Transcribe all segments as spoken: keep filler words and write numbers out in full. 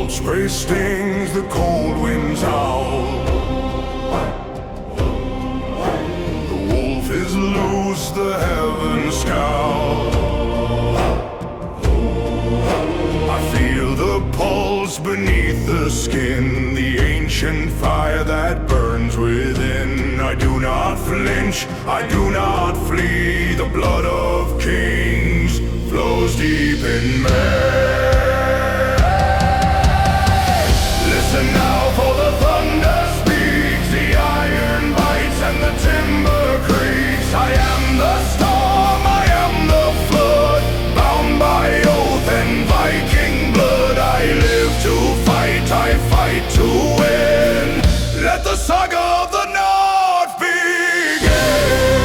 salt spray stings, the cold winds howl. The wolf is loose, the heavens scowl. I feel the pulse beneath the skin, the ancient fire that burns within. I do not flinch, I do not flee. The blood of kings flows deep in me. Listen now, for the thunder speaks, the iron bites and the timber creaks. I am the storm, I am the flood, bound by oath and Viking blood. I live to fight, I fight to win. Let the saga of the North begin.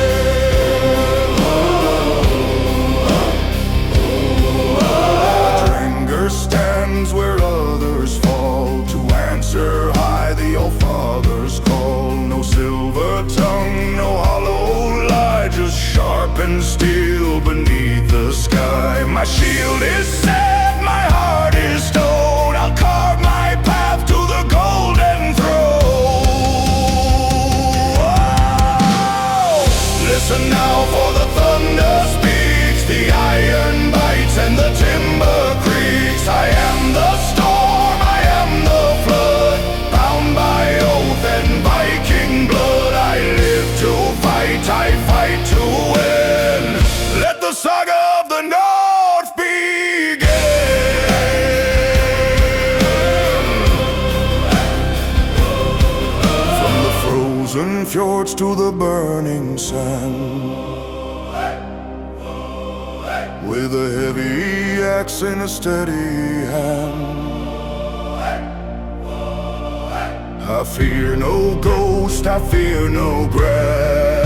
Drengur stands where others fall, to answer high the old father's call. No silver tongue, no hollow lie, just sharpened steel beneath the sky. My shield is set, my heart is stone. I'll carve my path to the golden throne. Oh! Listen now, for the thunder speaks, the iron bites and the timber creaks. I am the storm, I am the flood, bound by oath and Viking blood. I live to fight, I fight to win. Let the saga of the North begin. From the frozen fjords to the burning sand, with a heavy axe in a steady hand, I fear no ghost, I fear no breath.